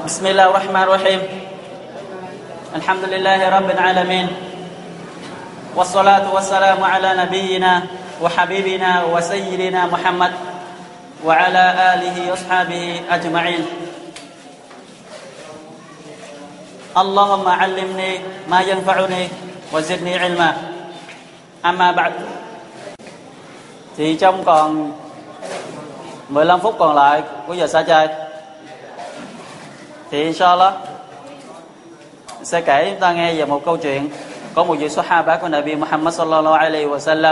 بسم الله الرحمن الرحيم الحمد لله رب العالمين والصلاة والسلام على نبينا وحبيبنا وسيدنا محمد وعلى آله وأصحابه أجمعين اللهم علمني ما ينفعني وزدني علما أما بعد. Thì trong còn 15 phút còn lại của giờ sa chay thì inshallah sẽ kể chúng ta nghe về một câu chuyện có một vị Sahaba của Nabi Muhammad sallallahu alaihi wasallam.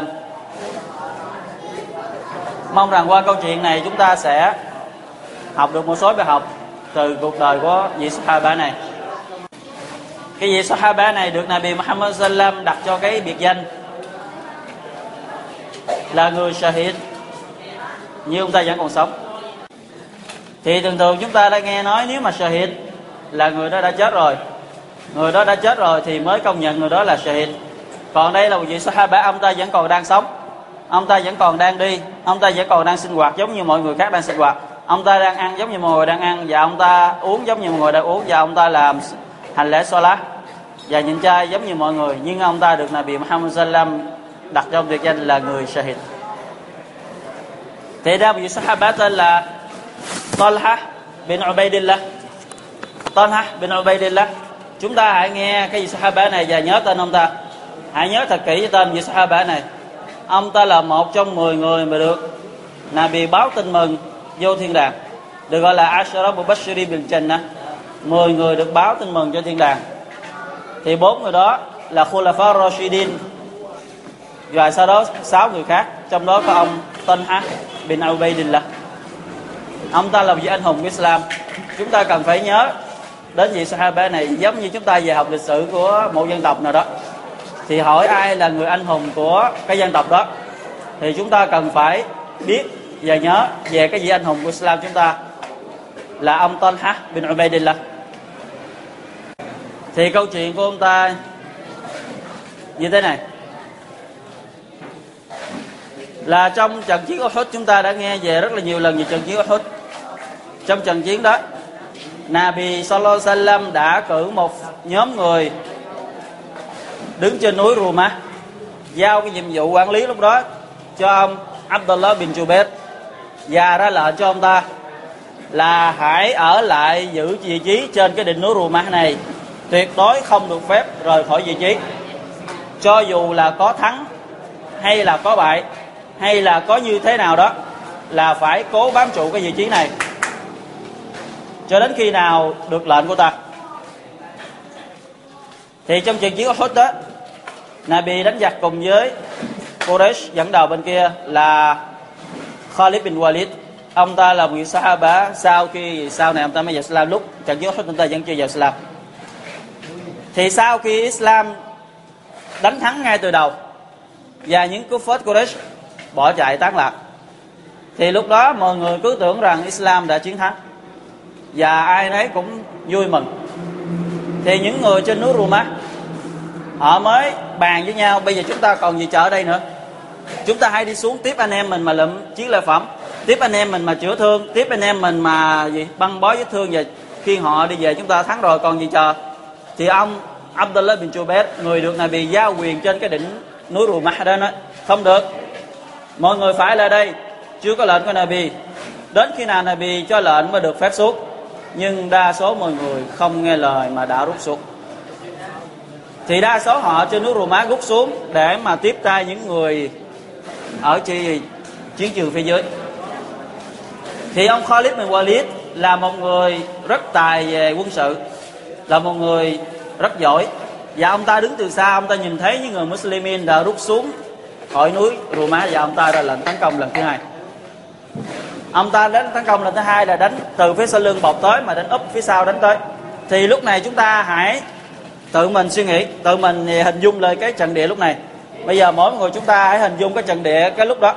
Mong rằng qua câu chuyện này chúng ta sẽ học được một số bài học từ cuộc đời của vị Sahaba này. Cái vị Sahaba này được Nabi Muhammad sallallahu alaihi wasallam đặt cho cái biệt danh là người Shahid, như ông ta vẫn còn sống. Thì thường thường chúng ta đã nghe nói nếu mà Shahid là người đó đã chết rồi, người đó đã chết rồi thì mới công nhận người đó là Shahid. Còn đây là một vị Sahaba, ông ta vẫn còn đang sống, ông ta vẫn còn đang đi, ông ta vẫn còn đang sinh hoạt giống như mọi người khác đang sinh hoạt, ông ta đang ăn giống như mọi người đang ăn, và ông ta uống giống như mọi người đang uống, và ông ta làm hành lễ Salat và nhịn chay giống như mọi người. Nhưng ông ta được Nabi Muhammad sallallahu alaihi wasallam đặt cho biệt danh là người Shahid. Thì ra vị Sahaba tên là Talha bin Ubaidillah. Talha bin Ubaidillah. Chúng ta hãy nghe cái vị Sahaba này và nhớ tên ông ta. Hãy nhớ thật kỹ tên vị Sahaba này. Ông ta là một trong 10 người mà được Nabi báo tin mừng vô thiên đàng, được gọi là Ashara Mubashiri bil Jannah, 10 người được báo tin mừng cho thiên đàng. Thì 4 người đó là Khulafa Rashidin, và sau đó 6 người khác, trong đó có ông Talha bin Ubaidillah. Ông ta là vị anh hùng của Islam. Chúng ta cần phải nhớ đến vị Sahaba này giống như chúng ta về học lịch sử của một dân tộc nào đó. Thì hỏi ai là người anh hùng của cái dân tộc đó thì chúng ta cần phải biết và nhớ về cái vị anh hùng của Islam chúng ta là ông Talha bin Ubaidillah. Thì câu chuyện của ông ta như thế này, là trong trận chiến Uhud chúng ta đã nghe về rất là nhiều lần về trận chiến Uhud. Trong trận chiến đó, Nabi sallallahu alaihi wasallam đã cử một nhóm người đứng trên núi Rumah, giao cái nhiệm vụ quản lý lúc đó cho ông Abdullah bin Jubair, và ra lệnh cho ông ta là hãy ở lại giữ vị trí trên cái đỉnh núi Rumah này, tuyệt đối không được phép rời khỏi vị trí, cho dù là có thắng hay là có bại hay là có như thế nào đó, là phải cố bám trụ cái vị trí này cho đến khi nào được lệnh của ta. Thì trong trận chiến Uhud đó, Nabi đánh giặc cùng với Quraysh, dẫn đầu bên kia là Khalid bin Walid. Ông ta là một Sahaba sau này ông ta mới vào Islam. Lúc trận chiến Uhud ông ta vẫn chưa vào Islam. Thì sau khi Islam đánh thắng ngay từ đầu và những Kuffar Quraysh bỏ chạy tán lạc, thì lúc đó mọi người cứ tưởng rằng Islam đã chiến thắng và ai nấy cũng vui mừng. Thì những người trên núi Rumah họ mới bàn với nhau, bây giờ chúng ta còn gì chờ ở đây nữa, chúng ta hãy đi xuống tiếp anh em mình mà lượm chiến lợi phẩm, tiếp anh em mình mà chữa thương, tiếp anh em mình mà băng bó vết thương, và khi họ đi về chúng ta thắng rồi còn gì chờ. Thì ông Abdullah bin Jubair, người được Nabi giao quyền trên cái đỉnh núi Rumah đó, nói không được, mọi người phải lại đây, chưa có lệnh của Nabi, đến khi nào Nabi cho lệnh mới được phép xuống. Nhưng đa số mọi người không nghe lời mà đã rút xuống. Thì đa số họ trên núi Rumah rút xuống để mà tiếp tay những người ở chiến trường phía dưới. Thì ông Khalid bin Walid là một người rất tài về quân sự, là một người rất giỏi, và ông ta đứng từ xa, ông ta nhìn thấy những người Muslimin đã rút xuống khỏi núi Rumah, và ông ta ra lệnh tấn công lần thứ hai. Ông ta đánh tấn công lần thứ hai là đánh từ phía sau lưng bọc tới, mà đánh úp phía sau đánh tới. Thì lúc này chúng ta hãy tự mình suy nghĩ, tự mình hình dung lên cái trận địa lúc này. Bây giờ mỗi người chúng ta hãy hình dung cái trận địa cái lúc đó.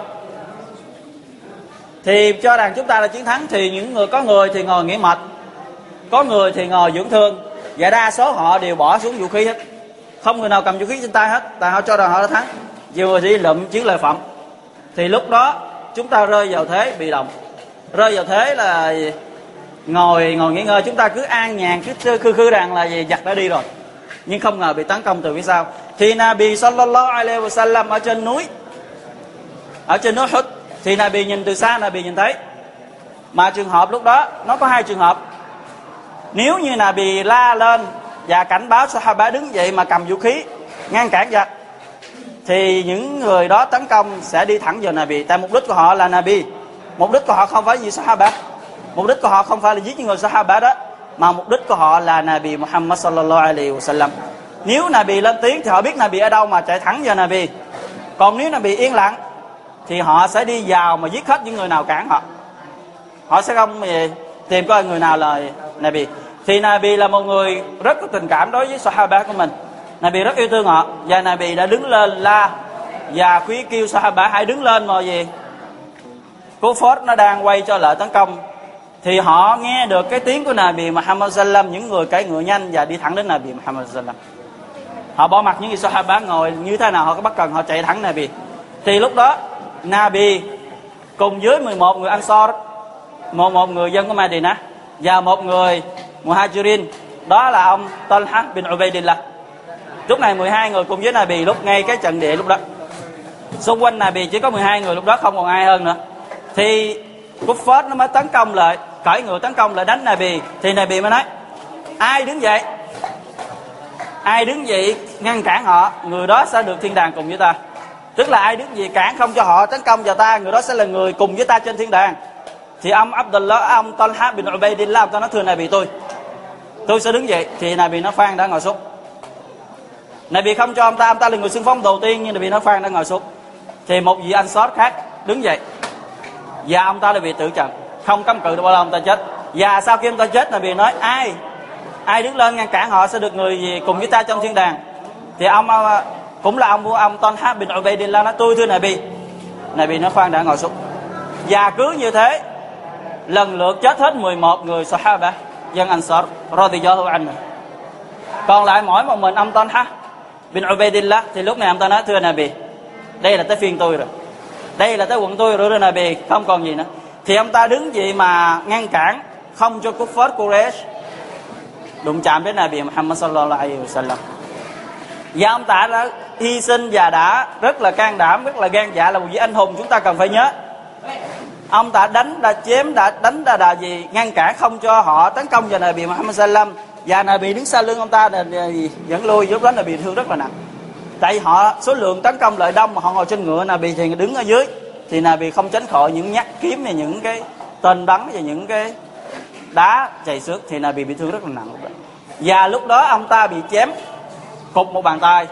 Thì cho rằng chúng ta là chiến thắng, thì những người, có người thì ngồi nghỉ mệt, có người thì ngồi dưỡng thương, và đa số họ đều bỏ xuống vũ khí hết, không người nào cầm vũ khí trên tay hết, tại họ cho rằng họ đã thắng, nhiều người đi lượm chiến lợi phẩm. Thì lúc đó chúng ta rơi vào thế bị động, rơi vào thế là ngồi nghỉ ngơi, chúng ta cứ an nhàn, cứ khư rằng là gì giặc đã đi rồi, nhưng không ngờ bị tấn công từ phía sau. Thì Nabi sallallahu alaihi wasallam ở trên núi Uhud, thì Nabi nhìn từ xa, Nabi nhìn thấy. Mà trường hợp lúc đó nó có hai trường hợp. Nếu như Nabi la lên và cảnh báo Sahaba đứng dậy mà cầm vũ khí ngăn cản giặc, thì những người đó tấn công sẽ đi thẳng vào Nabi. Tại mục đích của họ là Nabi, mục đích của họ không phải gì Sahaba, mục đích của họ không phải là giết những người Sahaba đó, mà mục đích của họ là Nabi Muhammad sallallahu alaihi wasallam. Nếu Nabi lên tiếng thì họ biết Nabi ở đâu mà chạy thẳng vào Nabi. Còn nếu Nabi yên lặng thì họ sẽ đi vào mà giết hết những người nào cản họ. Họ sẽ không tìm coi người nào là Nabi. Thì Nabi là một người rất có tình cảm đối với Sahaba của mình. Nabi rất yêu thương họ, và Nabi đã đứng lên la và khuyến kêu Sahaba hãy đứng lên mà gì Cố Phốt nó đang quay cho lợi tấn công. Thì họ nghe được cái tiếng của Nabi Muhammad sallam, những người cãi ngựa nhanh và đi thẳng đến Nabi Muhammad sallam. Họ bỏ mặt những người Sahaba ngồi như thế nào họ có bất cần, họ chạy thẳng Nabi. Thì lúc đó Nabi cùng với 11 người Ansar, một người dân của Medina và một người Muhajirin, đó là ông Talha bin Ubaidillah. Lúc này 12 người cùng với Nabi lúc ngay cái trận địa lúc đó. Xung quanh Nabi chỉ có 12 người lúc đó, không còn ai hơn nữa. Thì Kuffar nó mới tấn công lại, cởi ngựa tấn công lại đánh Nabi. Thì Nabi mới nói ai đứng dậy ngăn cản họ, người đó sẽ được thiên đàng cùng với ta. Tức là ai đứng dậy cản không cho họ tấn công vào ta, người đó sẽ là người cùng với ta trên thiên đàng. Thì ông Abdullah, ông Talha bin Ubaidillah, ông ta nói thưa Nabi, tôi sẽ đứng dậy. Thì Nabi nó khoan đã ngồi xuống. Nabi không cho ông ta là người xưng phong đầu tiên, nhưng Nabi nó khoan đã ngồi xuống. Thì một vị Ansar khác đứng dậy và ông ta là bị tử trận, không cấm cự được bao lâu ông ta chết. Và sau khi ông ta chết, Nabi nói ai đứng lên ngăn cản họ sẽ được người gì cùng với ta trong thiên đàng. Thì ông cũng là ông Talha bin Ubaidillah nói tôi thưa Nabi. Nabi nó khoan đã ngồi xuống. Và cứ như thế lần lượt chết hết 11 người Sahaba dân Ansar radhiyallahu anhu. Còn lại mỗi một mình ông Talha bin Ubaidillah. Thì lúc này ông ta nói thưa Nabi, đây là tới phiên tôi rồi, đây là tới quận tôi rồi Nabi, không còn gì nữa. Thì ông ta đứng vậy mà ngăn cản không cho Kuffar Quraysh đụng chạm đến Nabi Muhammad sallallahu alaihi wasallam. Và ông ta đã hy sinh và đã rất là can đảm, rất là gan dạ, là một vị anh hùng chúng ta cần phải nhớ. Ông ta đã chém, đã gì ngăn cản không cho họ tấn công vào Nabi Muhammad sallam. Và Nabi đứng sau lưng ông ta dẫn lui. Lúc đó Nabi thương rất là nặng, tại vì họ số lượng tấn công lại đông mà họ ngồi trên ngựa, Nabi thì đứng ở dưới. Thì Nabi không tránh khỏi những nhát kiếm và những cái tên bắn và những cái đá chày xước. Thì Nabi bị thương rất là nặng. Và lúc đó ông ta bị chém cụt một bàn tay.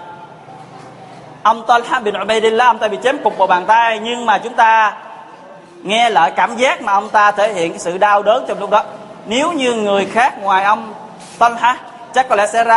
Ông Talha bin Ubaidillah, ông ta bị chém cụt một bàn tay. Nhưng mà chúng ta nghe lại cảm giác mà ông ta thể hiện cái sự đau đớn trong lúc đó. Nếu như người khác ngoài ông Talha chắc có lẽ sẽ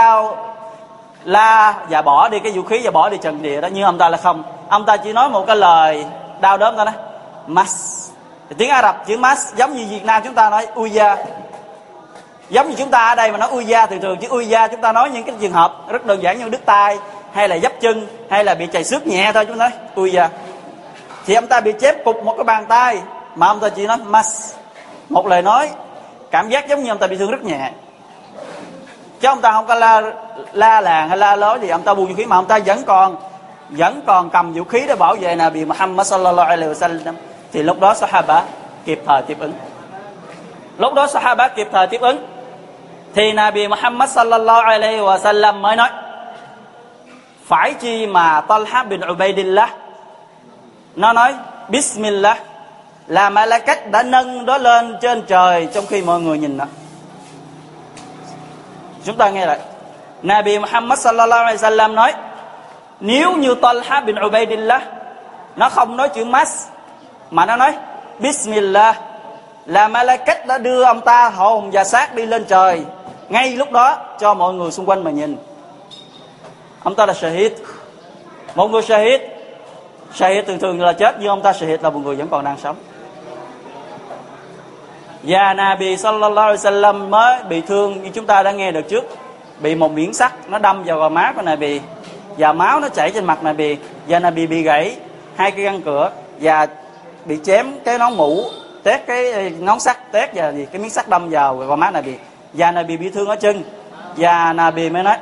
la và bỏ đi cái vũ khí và bỏ đi trận địa đó, nhưng ông ta là không. Ông ta chỉ nói một cái lời đau đớn thôi đó, mas. Tiếng Ả Rập chữ mas giống như Việt Nam chúng ta nói uya, giống như chúng ta ở đây mà nói uya. Thường chữ uya chúng ta nói những cái trường hợp rất đơn giản như đứt tay hay là dấp chân hay là bị chày xước nhẹ thôi, chúng ta nói uya. Thì ông ta bị chém cụt một cái bàn tay mà ông ta chỉ nói mas, một lời nói cảm giác giống như ông ta bị thương rất nhẹ, chứ ông ta không có la làng hay la lối gì. Ông ta buông vũ khí mà ông ta vẫn còn cầm vũ khí để bảo vệ Nabi Muhammad sallallahu alaihi wasallam. Thì lúc đó Sahaba kịp thời tiếp ứng. Thì Nabi Muhammad sallallahu alaihi wasallam mới nói phải chi mà Talha bin Ubaidillah nó nói Bismillah, là Malakat đã nâng đó lên trên trời trong khi mọi người nhìn nó. Chúng ta nghe lại, Nabi Muhammad sallallahu alaihi wasallam nói nếu như Talha bin Ubaidillah nó không nói chữ mas mà nó nói Bismillah, là Malakat đã đưa ông ta hồn và xác đi lên trời ngay lúc đó cho mọi người xung quanh mà nhìn. Ông ta là shahid, một người shahid. Shahid thường là chết, nhưng ông ta shahid là một người vẫn còn đang sống. Và Nabi sallallahu alaihi wasallam mới bị thương như chúng ta đã nghe được trước, bị một miếng sắt nó đâm vào gò má của Nabi và máu nó chảy trên mặt Nabi. Và Nabi bị gãy 2 cái răng cửa và bị chém cái nón mũ tét cái ngón sắt, tét và gì cái miếng sắt đâm vào con mắt Nabi, và Nabi bị thương ở chân, và Nabi mới nói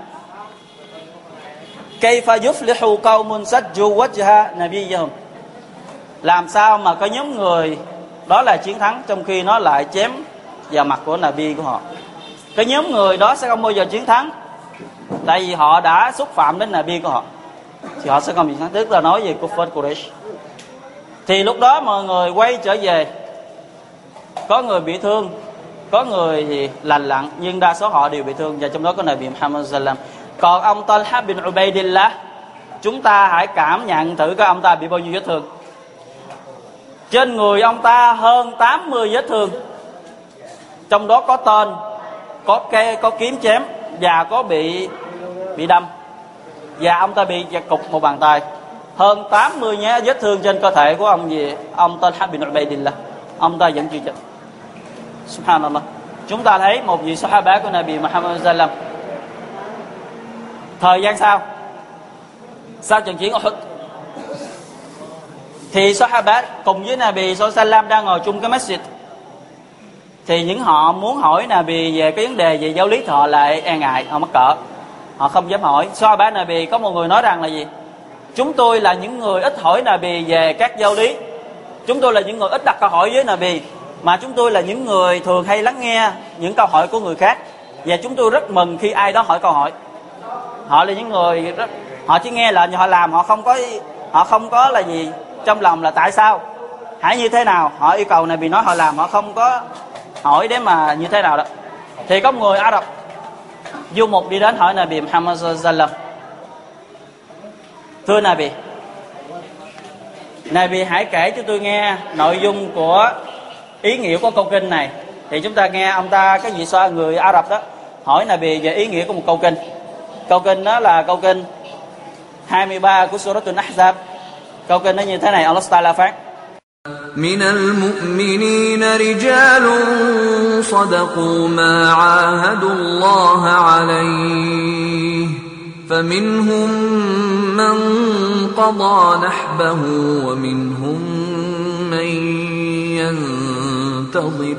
Kayfa yuflihu qaumun sajju wajha nabiyyihim, làm sao mà có nhóm người đó là chiến thắng trong khi nó lại chém vào mặt của Nabi của họ. Cái nhóm người đó sẽ không bao giờ chiến thắng, tại vì họ đã xúc phạm đến Nabi của họ, thì họ sẽ không chiến thắng. Tức là nói về Kufar Quraysh. Thì lúc đó mọi người quay trở về, có người bị thương, có người thì lành lặn, nhưng đa số họ đều bị thương, và trong đó có Nabi Muhammad sallam. Còn ông Talha bin Ubaidillah, chúng ta hãy cảm nhận thử coi ông ta bị bao nhiêu vết thương. Trên người ông ta hơn 80 vết thương, trong đó có tên, có kiếm chém, và có bị đâm, và ông ta bị giật cục một bàn tay. Hơn 80 nhé vết thương trên cơ thể của ông Talha bin Ubaidillah, ông ta vẫn chưa chết. Subhanallah. Chúng ta thấy một vị Sahaba của Nabi Muhammad sallam. Thời gian sau trận chiến Uhud, thì Sahaba cùng với Nabi sallam đang ngồi chung cái masjid. Thì những họ muốn hỏi Nabi về cái vấn đề về giáo lý, họ lại e ngại, họ mắc cỡ, họ không dám hỏi. Sahaba Nabi có một người nói rằng là gì? Chúng tôi là những người ít hỏi Nabi về các giáo lý, chúng tôi là những người ít đặt câu hỏi với Nabi, mà chúng tôi là những người thường hay lắng nghe những câu hỏi của người khác, và chúng tôi rất mừng khi ai đó hỏi câu hỏi. Họ là những người họ chỉ nghe lệnh họ làm, họ không có là gì trong lòng là tại sao, hãy như thế nào. Họ yêu cầu Nabi nói họ làm, họ không có hỏi để mà như thế nào đó. Thì có một người Ả Rập du mục đi đến hỏi Nabi Muhammad sallam: thưa Nabi hãy kể cho tôi nghe nội dung của ý nghĩa của câu kinh này. Thì chúng ta nghe ông ta, cái vị người Ả Rập đó hỏi Nabi về ý nghĩa của một câu kinh. Câu kinh đó là câu kinh 23 của Suratul Ahzab. Câu kinh nó như thế này, Allah Ta'ala phán: من المؤمنين رجال صدقوا ما عاهدوا الله عليه فمنهم من قضى نحبه ومنهم من ينتظر.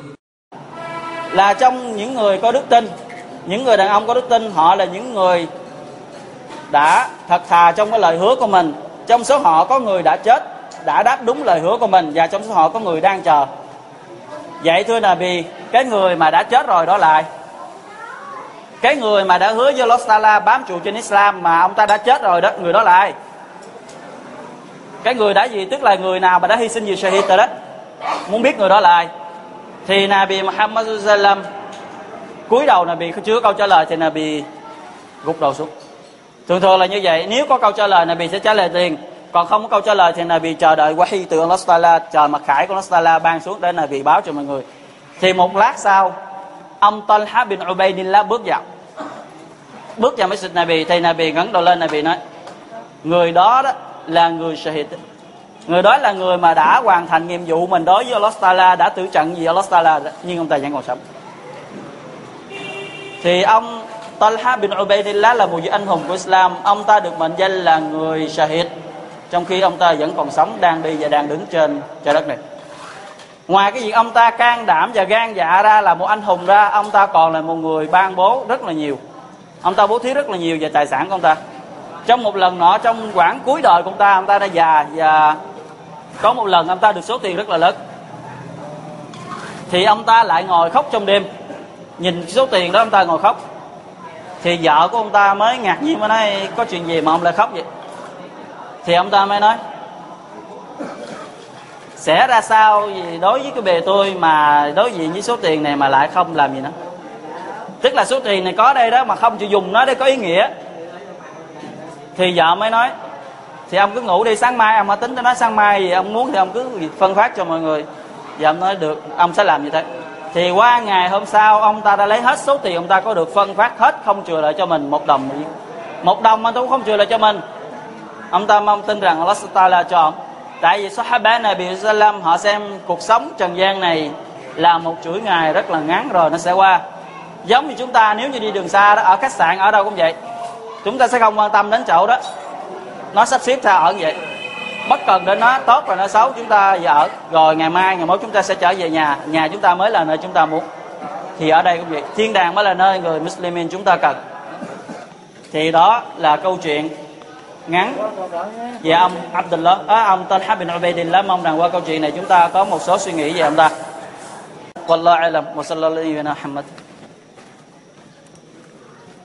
Là trong những người có đức tin, những người đàn ông có đức tin, họ là những người đã thật thà trong cái lời hứa của mình. Trong số họ có người đã chết, đã đáp đúng lời hứa của mình, và trong số họ có người đang chờ. Vậy thưa Nabi, cái người mà đã chết rồi đó lại, cái người mà đã hứa với Allah Ta'ala bám trụ trên Islam mà ông ta đã chết rồi đó, người đó là ai? Cái người đã gì? Tức là người nào mà đã hy sinh vì Shahid rồi đó. Muốn biết người đó là ai? Thì Nabi Muhammad sallam cúi đầu, Nabi chưa có câu trả lời thì Nabi gục đầu xuống. Thường là như vậy. Nếu có câu trả lời Nabi sẽ trả lời liền, còn không có câu trả lời thì Nabi chờ đợi wahi từ Allah Ta'ala, chờ mặt khải của Allah Ta'ala ban xuống để Nabi báo cho mọi người. Thì một lát sau, ông Talha bin Ubaidillah bước vào masjid Nabi. Thì Nabi ngẩng đầu lên, Nabi nói: người đó là người Shahid, người đó là người mà đã hoàn thành nhiệm vụ mình đối với Allah Ta'ala, đã tử trận vì Allah Ta'ala, nhưng ông ta vẫn còn sống. Thì ông Talha bin Ubaidillah là một vị anh hùng của Islam. Ông ta được mệnh danh là người Shahid, trong khi ông ta vẫn còn sống, đang đi và đang đứng trên trái đất này. Ngoài cái việc ông ta can đảm và gan dạ ra là một anh hùng ra, ông ta còn là một người ban bố rất là nhiều. Ông ta bố thí rất là nhiều về tài sản của ông ta. Trong một lần nọ, trong quãng cuối đời của ông ta đã già, và có một lần ông ta được số tiền rất là lớn. Thì ông ta lại ngồi khóc trong đêm. Nhìn số tiền đó ông ta ngồi khóc. Thì vợ của ông ta mới ngạc nhiên, mới nói: có chuyện gì mà ông lại khóc vậy? Thì ông ta mới nói: sẽ ra sao gì đối với cái bề tôi mà đối diện với số tiền này mà lại không làm gì nữa. Tức là số tiền này có đây đó mà không chịu dùng nó để có ý nghĩa. Thì vợ mới nói: thì ông cứ ngủ đi, sáng mai ông mới tính. Tôi nói: sáng mai gì ông muốn thì ông cứ phân phát cho mọi người. Và ông nói: được, ông sẽ làm như thế. Thì qua ngày hôm sau, ông ta đã lấy hết số tiền ông ta có được, phân phát hết, không chừa lại cho mình một đồng. Một đồng mà tôi cũng không chừa lại cho mình. Ông ta mong tin rằng Allah Ta'ala cho ông. Tại vì Sahaba Nabi sallam họ xem cuộc sống trần gian này là một chuỗi ngày rất là ngắn rồi nó sẽ qua. Giống như chúng ta nếu như đi đường xa đó, ở khách sạn ở đâu cũng vậy, chúng ta sẽ không quan tâm đến chỗ đó, nó sắp xếp ra ở vậy. bất cần đến nó tốt và nó xấu chúng ta ở, rồi ngày mai ngày mốt chúng ta sẽ trở về nhà chúng ta mới là nơi chúng ta muốn. Thì ở đây cũng vậy, thiên đàng mới là nơi người Muslimin chúng ta cần. Thì đó là câu chuyện ngắn về ông ông Talha bin Ubaydillah. Mong rằng qua câu chuyện này chúng ta có một số suy nghĩ về ông ta. Wallahu a'lam wa sallallahu alaihi wa sallam.